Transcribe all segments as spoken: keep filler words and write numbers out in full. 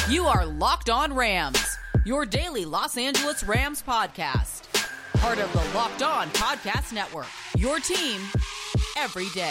You are Locked On Rams, your daily Los Angeles Rams podcast. Part of the Locked On Podcast Network, your team every day.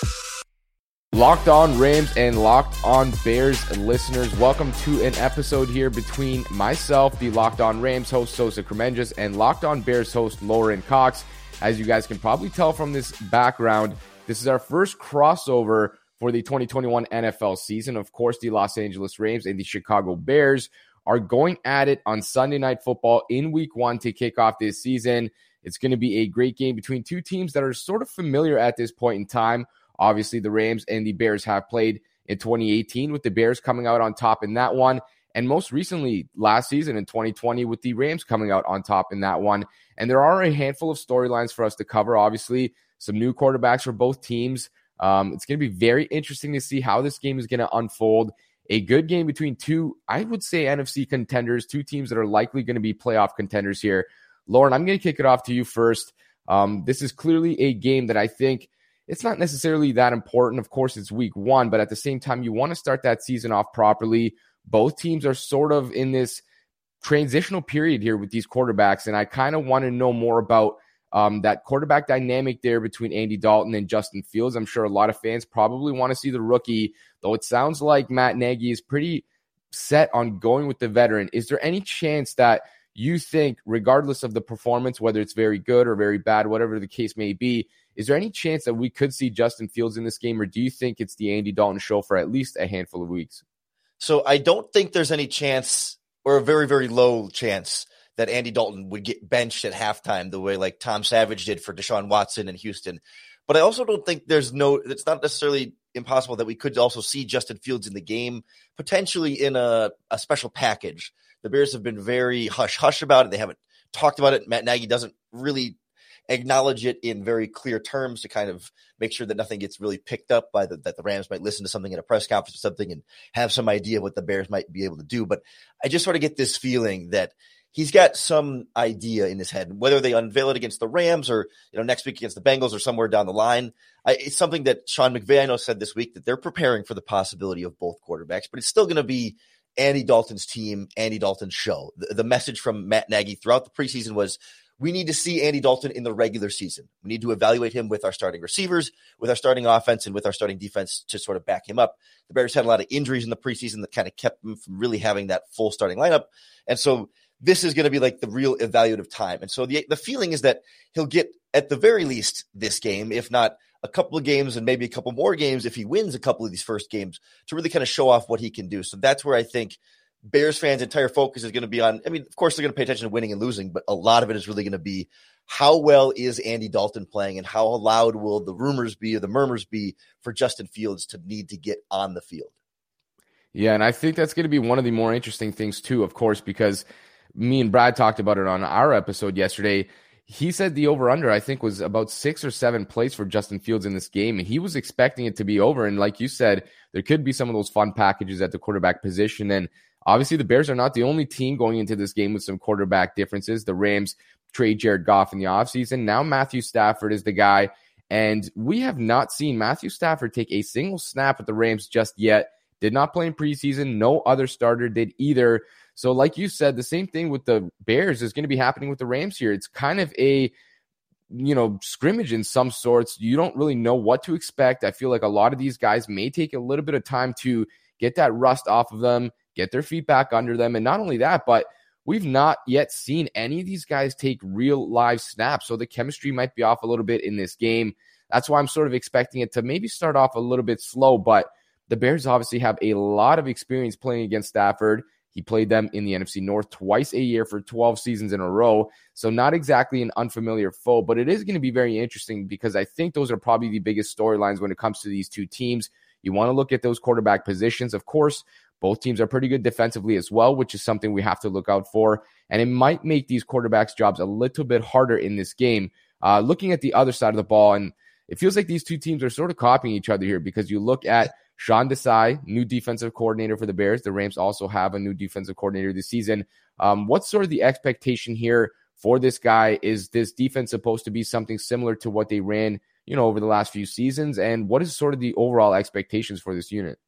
Locked On Rams and Locked On Bears listeners, welcome to an episode here between myself, the Locked On Rams host, Sosa Kremenjas, and Locked On Bears host, Lauren Cox. As you guys can probably tell from this background, this is our first crossover for the twenty twenty-one N F L season. Of course, the Los Angeles Rams and the Chicago Bears are going at it on Sunday Night Football in week one to kick off this season. It's going to be a great game between two teams that are sort of familiar at this point in time. Obviously, the Rams and the Bears have played in twenty eighteen, with the Bears coming out on top in that one. And most recently, last season in twenty twenty, with the Rams coming out on top in that one. And there are a handful of storylines for us to cover. Obviously, some new quarterbacks for both teams. Um, it's going to be very interesting to see how this game is going to unfold. A good game between two, I would say, N F C contenders, two teams that are likely going to be playoff contenders here. Lauren, I'm going to kick it off to you first. Um, this is clearly a game that I think it's not necessarily that important. Of course, it's week one, but at the same time, you want to start that season off properly. Both teams are sort of in this transitional period here with these quarterbacks, and I kind of want to know more about Um, that quarterback dynamic there between Andy Dalton and Justin Fields. I'm sure a lot of fans probably want to see the rookie, though it sounds like Matt Nagy is pretty set on going with the veteran. Is there any chance that you think, regardless of the performance, whether it's very good or very bad, whatever the case may be, is there any chance that we could see Justin Fields in this game, or do you think it's the Andy Dalton show for at least a handful of weeks? So I don't think there's any chance, or a very, very low chance, that Andy Dalton would get benched at halftime the way like Tom Savage did for Deshaun Watson in Houston. But I also don't think there's no, it's not necessarily impossible that we could also see Justin Fields in the game, potentially in a, a special package. The Bears have been very hush-hush about it. They haven't talked about it. Matt Nagy doesn't really acknowledge it in very clear terms to kind of make sure that nothing gets really picked up by the, that the Rams might listen to something in a press conference or something and have some idea of what the Bears might be able to do. But I just sort of get this feeling that he's got some idea in his head, whether they unveil it against the Rams or, you know, next week against the Bengals or somewhere down the line. I, it's something that Sean McVay, I know, said this week that they're preparing for the possibility of both quarterbacks, but it's still going to be Andy Dalton's team, Andy Dalton's show. The, the message from Matt Nagy throughout the preseason was, we need to see Andy Dalton in the regular season. We need to evaluate him with our starting receivers, with our starting offense, and with our starting defense to sort of back him up. The Bears had a lot of injuries in the preseason that kind of kept them from really having that full starting lineup. And so this is going to be like the real evaluative time. And so the the feeling is that he'll get, at the very least, this game, if not a couple of games and maybe a couple more games if he wins a couple of these first games, to really kind of show off what he can do. So that's where I think Bears fans' entire focus is going to be on. I mean, of course, they're going to pay attention to winning and losing, but a lot of it is really going to be how well is Andy Dalton playing and how loud will the rumors be or the murmurs be for Justin Fields to need to get on the field. Yeah, and I think that's going to be one of the more interesting things too, of course, because me and Brad talked about it on our episode yesterday. He said the over-under, I think, was about six or seven plays for Justin Fields in this game. And he was expecting it to be over. And like you said, there could be some of those fun packages at the quarterback position. And obviously the Bears are not the only team going into this game with some quarterback differences. The Rams trade Jared Goff in the offseason. Now Matthew Stafford is the guy. And we have not seen Matthew Stafford take a single snap with the Rams just yet. Did not play in preseason. No other starter did either. So like you said, the same thing with the Bears is going to be happening with the Rams here. It's kind of a, you know, scrimmage in some sorts. You don't really know what to expect. I feel like a lot of these guys may take a little bit of time to get that rust off of them, get their feet back under them. And not only that, but we've not yet seen any of these guys take real live snaps. So the chemistry might be off a little bit in this game. That's why I'm sort of expecting it to maybe start off a little bit slow, but the Bears obviously have a lot of experience playing against Stafford. He played them in the N F C North twice a year for twelve seasons in a row. So not exactly an unfamiliar foe, but it is going to be very interesting because I think those are probably the biggest storylines when it comes to these two teams. You want to look at those quarterback positions. Of course, both teams are pretty good defensively as well, which is something we have to look out for. And it might make these quarterbacks' jobs a little bit harder in this game. Uh, looking at the other side of the ball, and it feels like these two teams are sort of copying each other here because you look at Sean Desai, new defensive coordinator for the Bears. The Rams also have a new defensive coordinator this season. Um, what's sort of the expectation here for this guy? Is this defense supposed to be something similar to what they ran, you know, over the last few seasons? And what is sort of the overall expectations for this unit?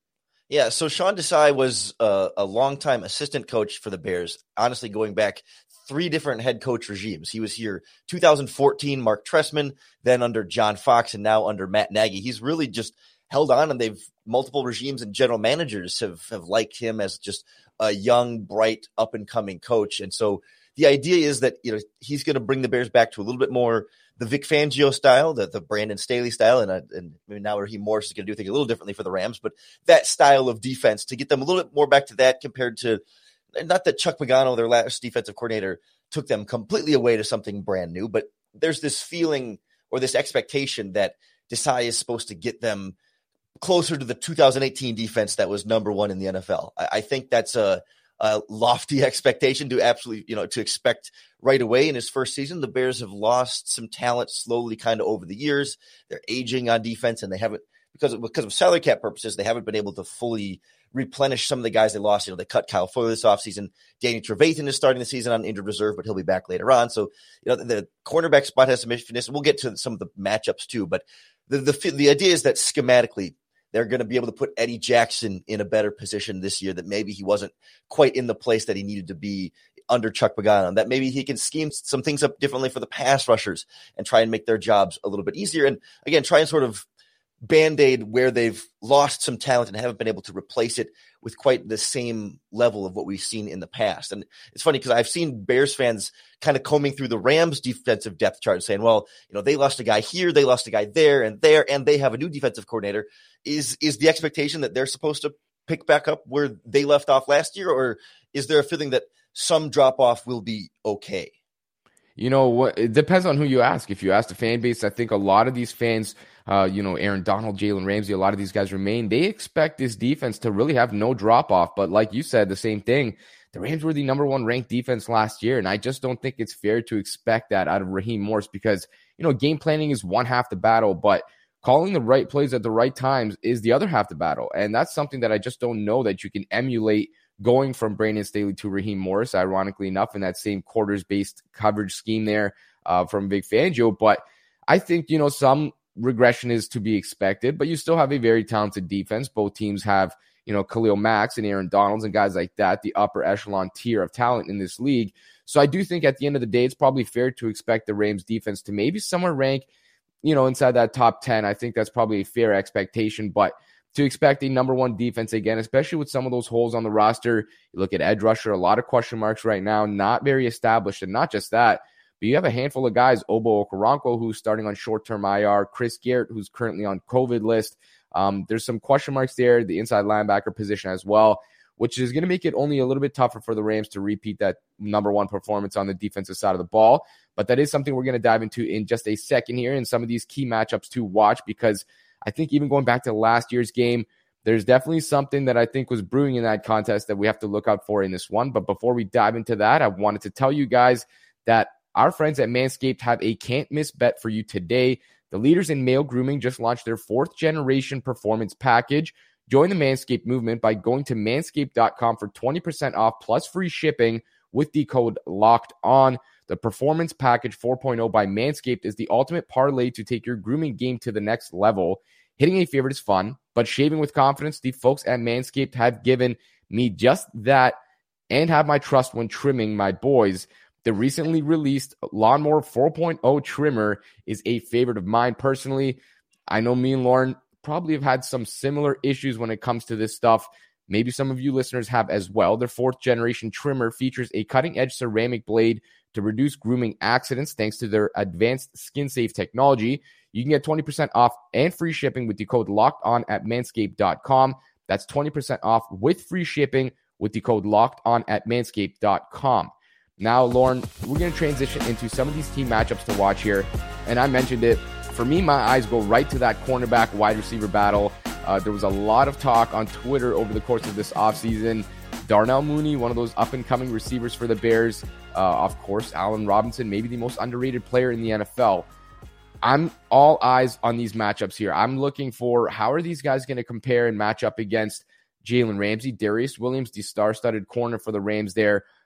Yeah, so Sean Desai was a, a longtime assistant coach for the Bears, honestly going back three different head coach regimes. He was here two thousand fourteen, Mark Trestman, then under John Fox, and now under Matt Nagy. He's really just held on, and they've multiple regimes and general managers have, have liked him as just a young, bright, up-and-coming coach. And so the idea is that, you know, he's going to bring the Bears back to a little bit more the Vic Fangio style, the, the Brandon Staley style, and, uh, and maybe now Raheem Morris is going to do things a little differently for the Rams, but that style of defense to get them a little bit more back to that compared to, not that Chuck Pagano, their last defensive coordinator, took them completely away to something brand new, but there's this feeling or this expectation that Desai is supposed to get them closer to the two thousand eighteen defense that was number one in the N F L. I, I think that's a, a lofty expectation to absolutely, you know, to expect right away in his first season. The Bears have lost some talent slowly kind of over the years. They're aging on defense, and they haven't, because of, because of salary cap purposes, they haven't been able to fully replenish some of the guys they lost. You know, they cut Kyle Fuller this offseason. Danny Trevathan is starting the season on injured reserve, but he'll be back later on. So, you know, the, the cornerback spot has some issues. We'll get to some of the matchups too, but the, the, the idea is that schematically, they're going to be able to put Eddie Jackson in a better position this year, that maybe he wasn't quite in the place that he needed to be under Chuck Pagano, that maybe he can scheme some things up differently for the pass rushers and try and make their jobs a little bit easier. And again, try and sort of Band-Aid where they've lost some talent and haven't been able to replace it with quite the same level of what we've seen in the past. And it's funny because I've seen Bears fans kind of combing through the Rams defensive depth chart and saying, well, you know, they lost a guy here, they lost a guy there and there, and they have a new defensive coordinator. Is, is the expectation that they're supposed to pick back up where they left off last year? Or is there a feeling that some drop off will be okay? You know what? It depends on who you ask. If you ask the fan base, I think a lot of these fans, uh, you know, Aaron Donald, Jalen Ramsey, a lot of these guys remain. They expect this defense to really have no drop off. But like you said, the same thing. The Rams were the number one ranked defense last year, and I just don't think it's fair to expect that out of Raheem Morris because, you know, game planning is one half the battle, but calling the right plays at the right times is the other half the battle. And that's something that I just don't know that you can emulate going from Brandon Staley to Raheem Morris, ironically enough, in that same quarters-based coverage scheme there uh, from Vic Fangio. But I think, you know, some regression is to be expected, but you still have a very talented defense. Both teams have, you know, Khalil Max and Aaron Donalds and guys like that, the upper echelon tier of talent in this league. So I do think at the end of the day, it's probably fair to expect the Rams defense to maybe somewhere rank, you know, inside that top ten. I think that's probably a fair expectation, but to expect a number one defense again, especially with some of those holes on the roster. You look at edge rusher, a lot of question marks right now, not very established. And not just that, but you have a handful of guys, Obo Okoronkwo, who's starting on short-term I R, Chris Garrett, who's currently on COVID list. Um, there's some question marks there, the inside linebacker position as well, which is going to make it only a little bit tougher for the Rams to repeat that number one performance on the defensive side of the ball. But that is something we're going to dive into in just a second here, and some of these key matchups to watch, because I think even going back to last year's game, there's definitely something that I think was brewing in that contest that we have to look out for in this one. But before we dive into that, I wanted to tell you guys that our friends at Manscaped have a can't-miss bet for you today. The leaders in male grooming just launched their fourth-generation performance package. Join the Manscaped movement by going to manscaped dot com for twenty percent off plus free shipping with the code LOCKEDON. The Performance Package four point oh by Manscaped is the ultimate parlay to take your grooming game to the next level. Hitting a favorite is fun, but shaving with confidence, the folks at Manscaped have given me just that and have my trust when trimming my boys. The recently released Lawnmower four point oh trimmer is a favorite of mine personally. I know me and Lauren probably have had some similar issues when it comes to this stuff. Maybe some of you listeners have as well. Their fourth generation trimmer features a cutting-edge ceramic blade to reduce grooming accidents thanks to their advanced skin-safe technology. You can get twenty percent off and free shipping with the code LOCKEDON at manscaped dot com. That's twenty percent off with free shipping with the code LOCKEDON at manscaped dot com. Now, Lauren, we're going to transition into some of these key matchups to watch here. And I mentioned it. For me, my eyes go right to that cornerback wide receiver battle. Uh, there was a lot of talk on Twitter over the course of this offseason. Darnell Mooney, one of those up-and-coming receivers for the Bears. Uh, of course, Allen Robinson, maybe the most underrated player in the N F L. I'm all eyes on these matchups here. I'm looking for how are these guys going to compare and match up against Jalen Ramsey, Darius Williams, the star-studded corner for the Rams there.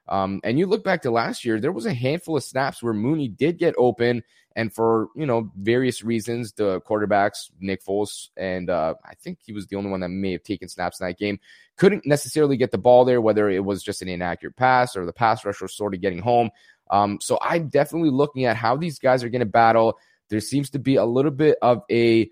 Um, and you look back to last year, there was a handful of snaps where Mooney did get open, and for, you know, various reasons, the quarterbacks, Nick Foles, and uh, I think he was the only one that may have taken snaps in that game, couldn't necessarily get the ball there, whether it was just an inaccurate pass or the pass rush was sort of getting home. Um, so I'm definitely looking at how these guys are going to battle. There seems to be a little bit of a,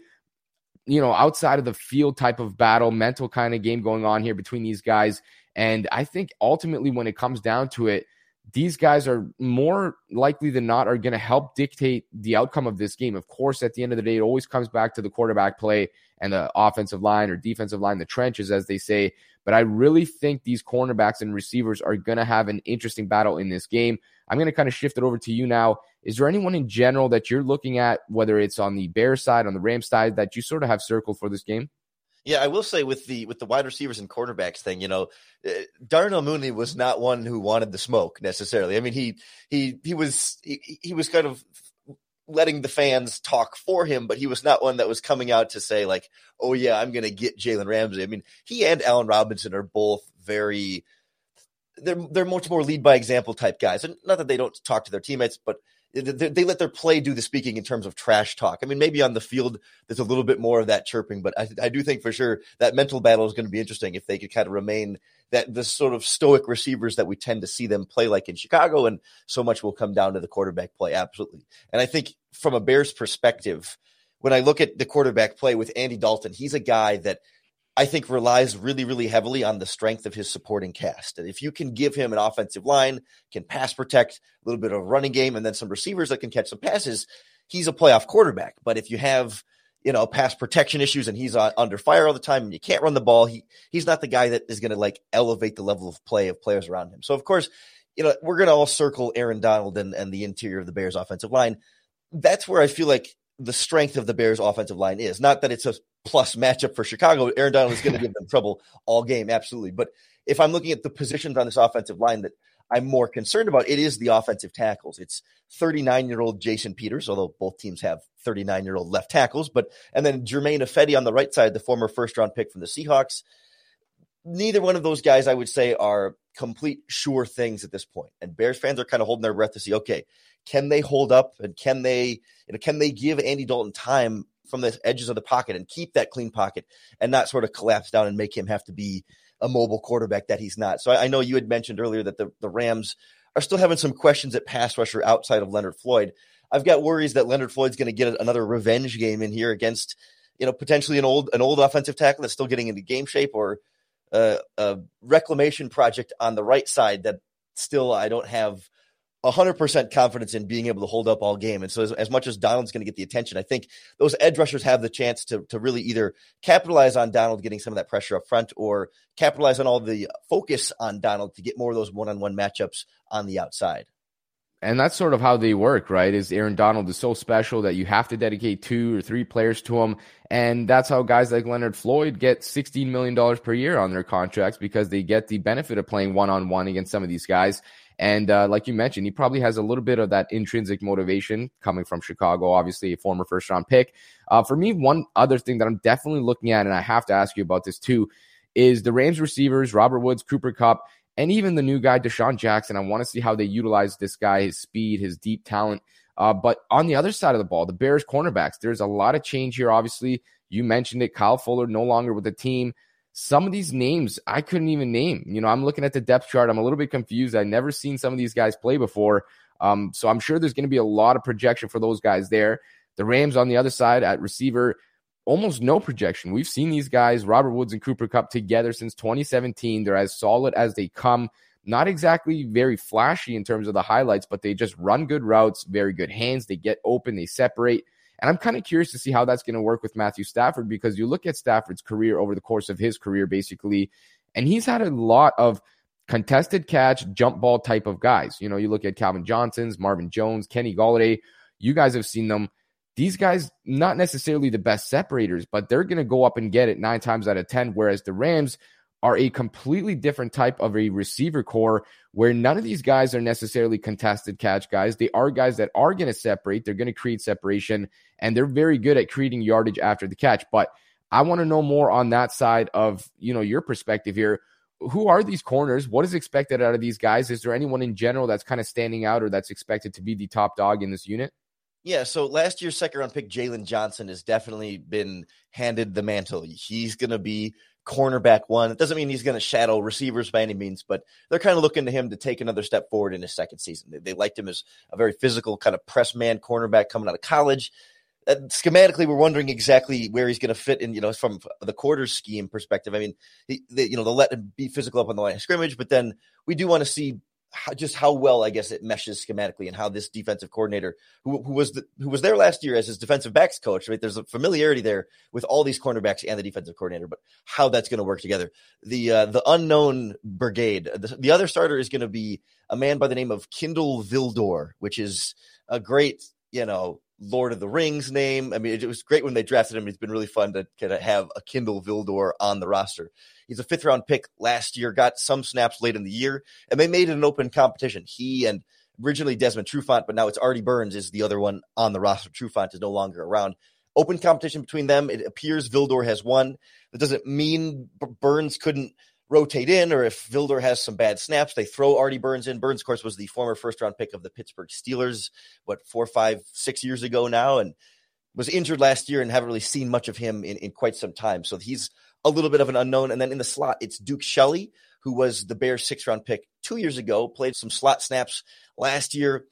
you know, outside of the field type of battle, mental kind of game going on here between these guys. And I think ultimately when it comes down to it, these guys are more likely than not are going to help dictate the outcome of this game. Of course, at the end of the day, it always comes back to the quarterback play and the offensive line or defensive line, the trenches, as they say. But I really think these cornerbacks and receivers are going to have an interesting battle in this game. I'm going to kind of shift it over to you now. Is there anyone in general that you're looking at, whether it's on the Bears side, on the Rams side, that you sort of have circled for this game? Yeah, I will say with the with the wide receivers and quarterbacks thing, you know, uh, Darnell Mooney was not one who wanted the smoke necessarily. I mean, he he he was he, he was kind of letting the fans talk for him, but he was not one that was coming out to say like, "Oh yeah, I'm going to get Jalen Ramsey." I mean, he and Allen Robinson are both very they're they're much more lead by example type guys, and not that they don't talk to their teammates, but They, they let their play do the speaking in terms of trash talk. I mean, maybe on the field, there's a little bit more of that chirping, but I, I do think for sure that mental battle is going to be interesting if they could kind of remain that the sort of stoic receivers that we tend to see them play like in Chicago. And so much will come down to the quarterback play. Absolutely. And I think from a Bears perspective, when I look at the quarterback play with Andy Dalton, he's a guy that I think relies really, really heavily on the strength of his supporting cast. And if you can give him an offensive line, can pass protect, a little bit of a running game, and then some receivers that can catch some passes, he's a playoff quarterback. But if you have, you know, pass protection issues and he's on, under fire all the time and you can't run the ball, he he's not the guy that is going to like elevate the level of play of players around him. So of course, you know, we're going to all circle Aaron Donald and, and the interior of the Bears offensive line. That's where I feel like the strength of the Bears offensive line is. Not that it's a plus matchup for Chicago. Aaron Donald is going to give them trouble all game. Absolutely. But if I'm looking at the positions on this offensive line that I'm more concerned about, it is the offensive tackles. It's thirty-nine-year-old Jason Peters, although both teams have thirty-nine-year-old left tackles, but, and then Germain Ifedi on the right side, the former first round pick from the Seahawks. Neither one of those guys, I would say, are complete sure things at this point. And Bears fans are kind of holding their breath to see, okay, can they hold up and can they, you know, can they give Andy Dalton time from the edges of the pocket and keep that clean pocket and not sort of collapse down and make him have to be a mobile quarterback that he's not. So I, I know you had mentioned earlier that the, the Rams are still having some questions at pass rusher outside of Leonard Floyd. I've got worries that Leonard Floyd's going to get another revenge game in here against, you know, potentially an old, an old offensive tackle that's still getting into game shape, or uh, a reclamation project on the right side that still I don't have one hundred percent confidence in being able to hold up all game. And so as, as much as Donald's going to get the attention, I think those edge rushers have the chance to, to really either capitalize on Donald getting some of that pressure up front, or capitalize on all the focus on Donald to get more of those one-on-one matchups on the outside. And that's sort of how they work, right? Is Aaron Donald is so special that you have to dedicate two or three players to him. And that's how guys like Leonard Floyd get sixteen million dollars per year on their contracts, because they get the benefit of playing one-on-one against some of these guys. And uh, like you mentioned, he probably has a little bit of that intrinsic motivation coming from Chicago, obviously a former first-round pick. Uh, for me, one other thing that I'm definitely looking at, and I have to ask you about this too, is the Rams receivers, Robert Woods, Cooper Kupp, and even the new guy, Deshaun Jackson. I want to see how they utilize this guy, his speed, his deep talent. Uh, but on the other side of the ball, the Bears cornerbacks, there's a lot of change here, obviously. You mentioned it, Kyle Fuller no longer with the team. Some of these names I couldn't even name. You know, I'm looking at the depth chart. I'm a little bit confused. I've never seen some of these guys play before. Um, so I'm sure there's going to be a lot of projection for those guys there. The Rams on the other side at receiver, almost no projection. We've seen these guys, Robert Woods and Cooper Kupp, together since twenty seventeen. They're as solid as they come. Not exactly very flashy in terms of the highlights, but they just run good routes, very good hands. They get open, they separate. And I'm kind of curious to see how that's going to work with Matthew Stafford, because you look at Stafford's career over the course of his career, basically, and he's had a lot of contested catch, jump ball type of guys. You know, you look at Calvin Johnson's, Marvin Jones, Kenny Golladay. You guys have seen them. These guys, not necessarily the best separators, but they're going to go up and get it nine times out of ten, whereas the Rams are a completely different type of a receiver core where none of these guys are necessarily contested catch guys. They are guys that are going to separate. They're going to create separation, and they're very good at creating yardage after the catch. But I want to know more on that side of, you know, your perspective here. who are these corners? What is expected out of these guys? Is there anyone in general that's kind of standing out or that's expected to be the top dog in this unit? Yeah, so last year's second round pick, Jalen Johnson, has definitely been handed the mantle. He's going to be cornerback one. It doesn't mean he's going to shadow receivers by any means, but they're kind of looking to him to take another step forward in his second season. They, they liked him as a very physical kind of press man cornerback coming out of college. Uh, schematically, we're wondering exactly where he's going to fit in, you know, from the quarters scheme perspective. I mean, he, they, you know, they'll let him be physical up on the line of scrimmage, but then we do want to see how, just how well, I guess, it meshes schematically and how this defensive coordinator, who, who was the, who was there last year as his defensive backs coach, right? There's a familiarity there with all these cornerbacks and the defensive coordinator, but how that's going to work together. The uh, the unknown brigade. The, the other starter is going to be a man by the name of Kindle Vildor, which is a great, you know, Lord of the Rings name. I mean, it, it was great when they drafted him. It's been really fun to kind of have a Kindle Vildor on the roster. He's a fifth round pick last year, got some snaps late in the year, and they made it an open competition. He and originally Desmond Trufant, but now it's Artie Burns is the other one on the roster. Trufant is no longer around. Open competition between them. It appears Vildor has won. That doesn't mean Burns couldn't rotate in, or if Vildor has some bad snaps, they throw Artie Burns in. Burns, of course, was the former first-round pick of the Pittsburgh Steelers, what, four, five, six years ago now, and was injured last year and haven't really seen much of him in, in quite some time. So he's a little bit of an unknown. And then in the slot, it's Duke Shelley, who was the Bears' sixth-round pick two years ago, played some slot snaps last year.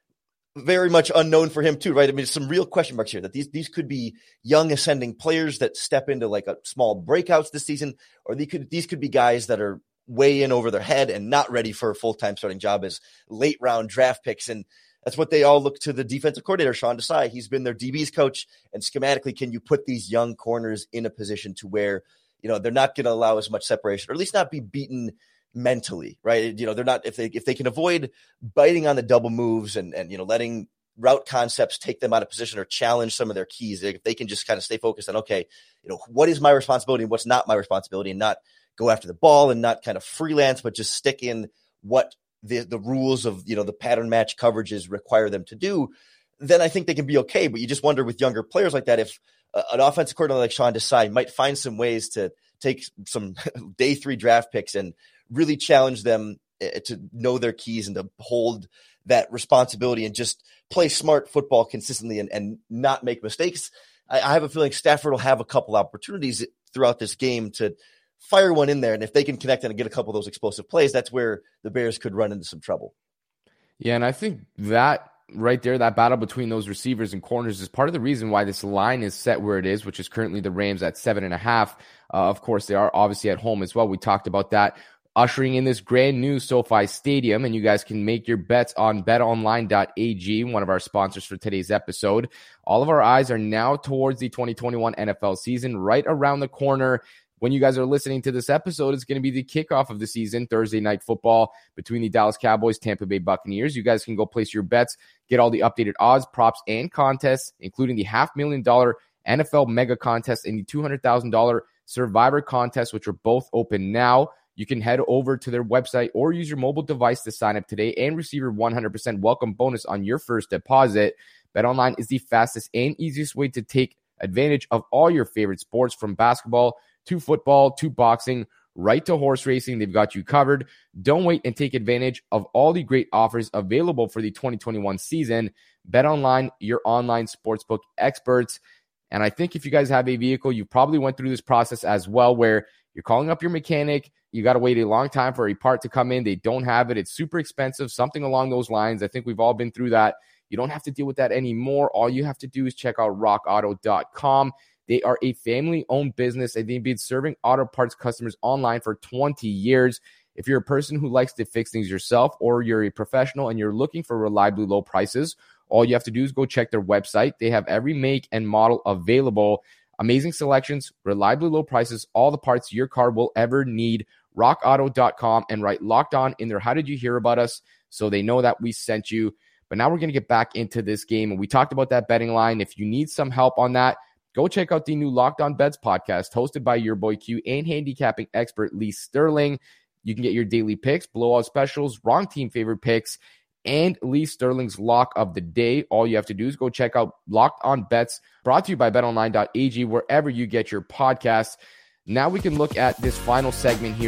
Very much unknown for him too, right? I mean, some real question marks here that these these could be young ascending players that step into like a small breakouts this season, or they could these could be guys that are way in over their head and not ready for a full-time starting job as late round draft picks. And that's what they all look to the defensive coordinator, Sean Desai. He's been their D B's coach, and schematically, can you put these young corners in a position to where, you know, they're not going to allow as much separation, or at least not be beaten mentally, right? You know, they're not, if they, if they can avoid biting on the double moves and, and, you know, letting route concepts take them out of position or challenge some of their keys, if they can just kind of stay focused on, okay, you know, what is my responsibility and what's not my responsibility, and not go after the ball and not kind of freelance, but just stick in what the, the rules of, you know, the pattern match coverages require them to do, then I think they can be okay. But you just wonder with younger players like that, if uh, an offensive coordinator like Sean Desai might find some ways to take some day three draft picks and really challenge them to know their keys and to hold that responsibility and just play smart football consistently and, and not make mistakes. I, I have a feeling Stafford will have a couple opportunities throughout this game to fire one in there. And if they can connect and get a couple of those explosive plays, that's where the Bears could run into some trouble. Yeah, and I think that right there, that battle between those receivers and corners is part of the reason why this line is set where it is, which is currently the Rams at seven and a half. Uh, of course, they are obviously at home as well. We talked about that. Ushering in this brand new SoFi Stadium, and you guys can make your bets on bet online dot a g, one of our sponsors for today's episode. All of our eyes are now towards the twenty twenty-one N F L season, right around the corner. When you guys are listening to this episode, it's going to be the kickoff of the season, Thursday Night Football between the Dallas Cowboys, Tampa Bay Buccaneers. You guys can go place your bets, get all the updated odds, props, and contests, including the half million dollar N F L mega contest and the two hundred thousand dollars Survivor contest, which are both open now. You can head over to their website or use your mobile device to sign up today and receive your one hundred percent welcome bonus on your first deposit. BetOnline is the fastest and easiest way to take advantage of all your favorite sports, from basketball to football to boxing, right to horse racing. They've got you covered. Don't wait and take advantage of all the great offers available for the twenty twenty-one season. BetOnline, your online sportsbook experts. And I think if you guys have a vehicle, you probably went through this process as well, where you're calling up your mechanic. You got to wait a long time for a part to come in. They don't have it. It's super expensive, something along those lines. I think we've all been through that. You don't have to deal with that anymore. All you have to do is check out rock auto dot com. They are a family-owned business, and they've been serving auto parts customers online for twenty years. If you're a person who likes to fix things yourself, or you're a professional and you're looking for reliably low prices, all you have to do is go check their website. They have every make and model available. Amazing selections, reliably low prices, all the parts your car will ever need. rock auto dot com, and write Locked On in there. How did you hear about us? So they know that we sent you. But now we're going to get back into this game. And we talked about that betting line. If you need some help on that, go check out the new Locked On Bets podcast hosted by your boy Q and handicapping expert Lee Sterling. You can get your daily picks, blowout specials, wrong team favorite picks, and Lee Sterling's lock of the day. All you have to do is go check out Locked On Bets, brought to you by bet online dot a g, wherever you get your podcasts. Now we can look at this final segment here.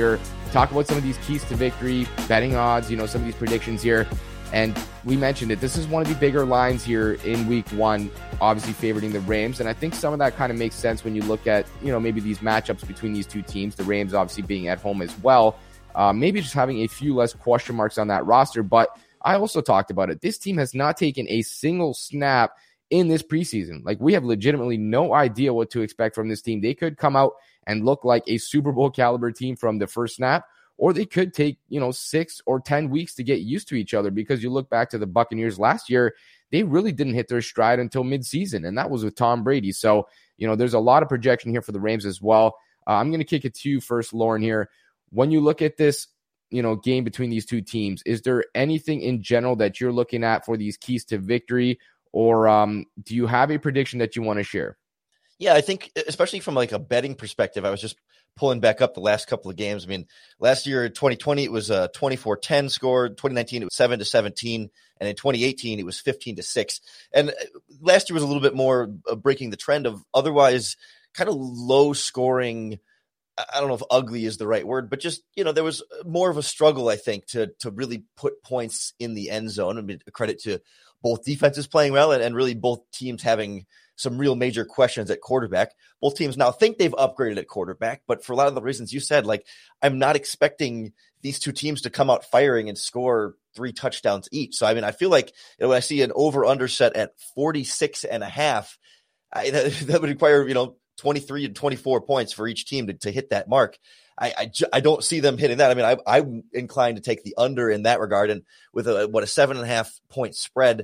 talk about some of these keys to victory, betting odds, you know, some of these predictions here. And we mentioned it. This is one of the bigger lines here in week one, obviously favoring the Rams. And I think some of that kind of makes sense when you look at, you know, maybe these matchups between these two teams, the Rams obviously being at home as well. Uh, maybe just having a few less question marks on that roster. But I also talked about it. This team has not taken a single snap in this preseason. Like, we have legitimately no idea what to expect from this team. They could come out and look like a Super Bowl caliber team from the first snap, or they could take, you know, six or ten weeks to get used to each other, because you look back to the Buccaneers last year, they really didn't hit their stride until midseason, and that was with Tom Brady. So, you know, there's a lot of projection here for the Rams as well. Uh, I'm going to kick it to you first, Lauren, here. When you look at this, you know, game between these two teams, is there anything in general that you're looking at for these keys to victory, or um, do you have a prediction that you want to share? Yeah, I think especially from like a betting perspective, I was just pulling back up the last couple of games. I mean, last year, twenty twenty, it was a twenty-four ten score. twenty nineteen, it was seven to seventeen. And in twenty eighteen, it was fifteen to six. And last year was a little bit more breaking the trend of otherwise kind of low scoring. I don't know if ugly is the right word, but just, you know, there was more of a struggle, I think, to to really put points in the end zone. I mean, credit to both defenses playing well and, and really both teams having some real major questions at quarterback. Both teams now think they've upgraded at quarterback, but for a lot of the reasons you said, like, I'm not expecting these two teams to come out firing and score three touchdowns each. So, I mean, I feel like, you know, when I see an over-under set at forty-six and a half, I, that, that would require, you know, twenty-three and twenty-four points for each team to, to hit that mark. I, I, I don't see them hitting that. I mean, I, I'm inclined to take the under in that regard. And with a, what, a seven and a half point spread,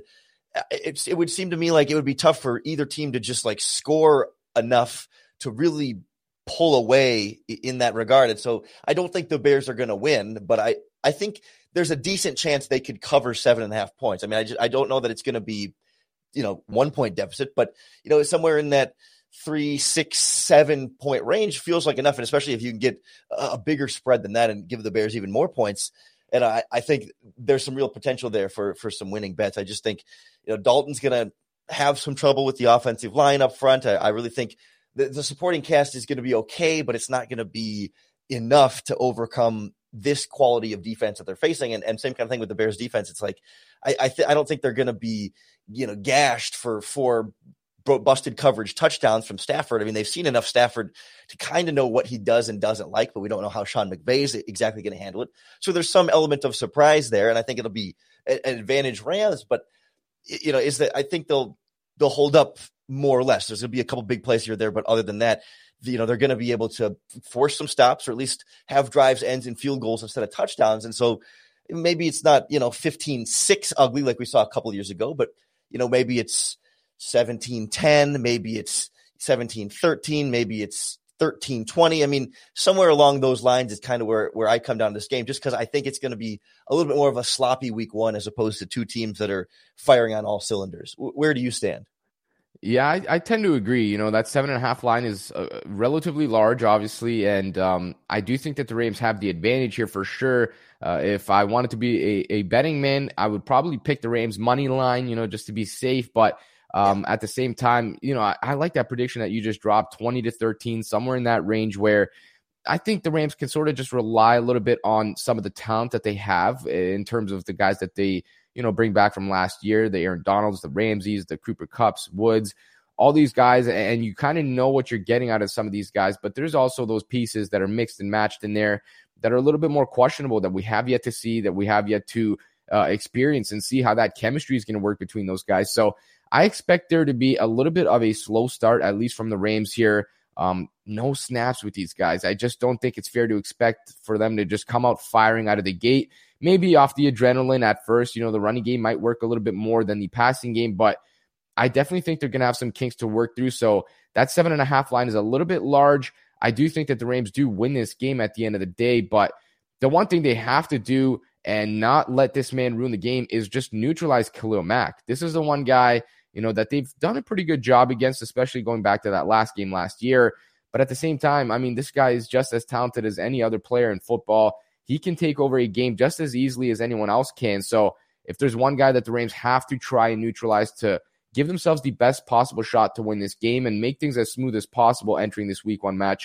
It, it would seem to me like it would be tough for either team to just like score enough to really pull away in that regard. And so I don't think the Bears are going to win, but I, I think there's a decent chance they could cover seven and a half points. I mean, I just, I don't know that it's going to be, you know, one point deficit, but, you know, somewhere in that three, six, seven point range feels like enough. And especially if you can get a bigger spread than that and give the Bears even more points. And I, I think there's some real potential there for, for some winning bets. I just think, you know, Dalton's going to have some trouble with the offensive line up front. I, I really think the, the supporting cast is going to be okay, but it's not going to be enough to overcome this quality of defense that they're facing. And, and same kind of thing with the Bears defense. It's like, I I, th- I don't think they're going to be, you know, gashed for four busted coverage touchdowns from Stafford. I mean, they've seen enough Stafford to kind of know what he does and doesn't like, but we don't know how Sean McVay is exactly going to handle it. So there's some element of surprise there. And I think it'll be an advantage Rams, but you know, is that I think they'll, they'll hold up more or less. There's going to be a couple big plays here or there, but other than that, you know, they're going to be able to force some stops or at least have drives ends in field goals instead of touchdowns. And so maybe it's not, you know, fifteen six ugly like we saw a couple of years ago, but you know, maybe it's seventeen ten, maybe it's seventeen thirteen, maybe it's thirteen twenty. I mean, somewhere along those lines is kind of where, where I come down to this game, just because I think it's going to be a little bit more of a sloppy week one as opposed to two teams that are firing on all cylinders. W- where do you stand? Yeah, I, I tend to agree. You know, that seven and a half line is uh, relatively large, obviously, and um, I do think that the Rams have the advantage here for sure. Uh, if I wanted to be a, a betting man, I would probably pick the Rams money line, you know, just to be safe, but Um, at the same time, you know, I, I like that prediction that you just dropped, twenty to thirteen, somewhere in that range, where I think the Rams can sort of just rely a little bit on some of the talent that they have in terms of the guys that they, you know, bring back from last year, the Aaron Donalds, the Ramseys, the Cooper Kupps, Woods, all these guys. And you kind of know what you're getting out of some of these guys, but there's also those pieces that are mixed and matched in there that are a little bit more questionable, that we have yet to see, that we have yet to uh, experience and see how that chemistry is going to work between those guys. So I expect there to be a little bit of a slow start, at least from the Rams here. Um, no snaps with these guys. I just don't think it's fair to expect for them to just come out firing out of the gate. Maybe off the adrenaline at first. You know, the running game might work a little bit more than the passing game, but I definitely think they're going to have some kinks to work through. So that seven and a half line is a little bit large. I do think that the Rams do win this game at the end of the day, but the one thing they have to do and not let this man ruin the game is just neutralize Khalil Mack. This is the one guy, you know, that they've done a pretty good job against, especially going back to that last game last year. But at the same time, I mean, this guy is just as talented as any other player in football. He can take over a game just as easily as anyone else can. So if there's one guy that the Rams have to try and neutralize to give themselves the best possible shot to win this game and make things as smooth as possible entering this week one matchup,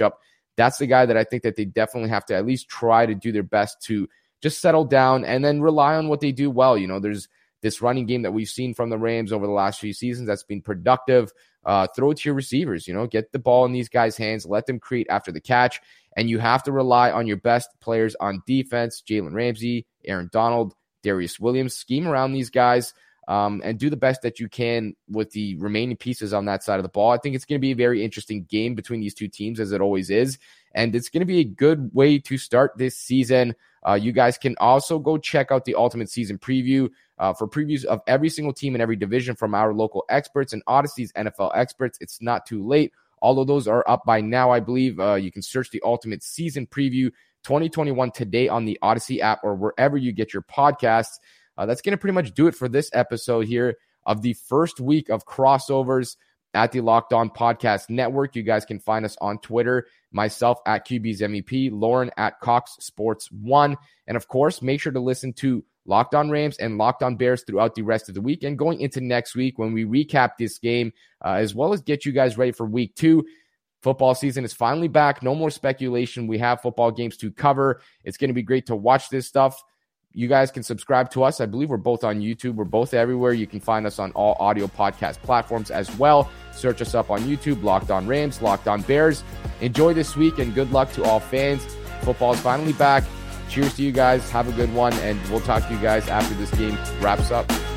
That's the guy that I think that they definitely have to at least try to do their best to just settle down and then rely on what they do well. You know, there's this running game that we've seen from the Rams over the last few seasons that's been productive. Uh, throw it to your receivers, you know, get the ball in these guys' hands, let them create after the catch. And you have to rely on your best players on defense, Jalen Ramsey, Aaron Donald, Darius Williams. Scheme around these guys um, and do the best that you can with the remaining pieces on that side of the ball. I think it's going to be a very interesting game between these two teams, as it always is. And it's going to be a good way to start this season. Uh, you guys can also go check out the Ultimate Season Preview uh, for previews of every single team in every division from our local experts and Odyssey's N F L experts. It's not too late. All of those are up by now, I believe. Uh, you can search the Ultimate Season Preview twenty twenty-one today on the Odyssey app or wherever you get your podcasts. Uh, that's going to pretty much do it for this episode here of the first week of crossovers at the Locked On Podcast Network. You guys can find us on Twitter, myself at Q B's M V P, Lauren at Cox Sports one. And of course, make sure to listen to Locked On Rams and Locked On Bears throughout the rest of the week and going into next week when we recap this game, uh, as well as get you guys ready for week two. Football season is finally back. No more speculation. We have football games to cover. It's going to be great to watch this stuff. You guys can subscribe to us. I believe we're both on YouTube. We're both everywhere. You can find us on all audio podcast platforms as well. Search us up on YouTube, Locked On Rams, Locked On Bears. Enjoy this week and good luck to all fans. Football is finally back. Cheers to you guys. Have a good one, and we'll talk to you guys after this game wraps up.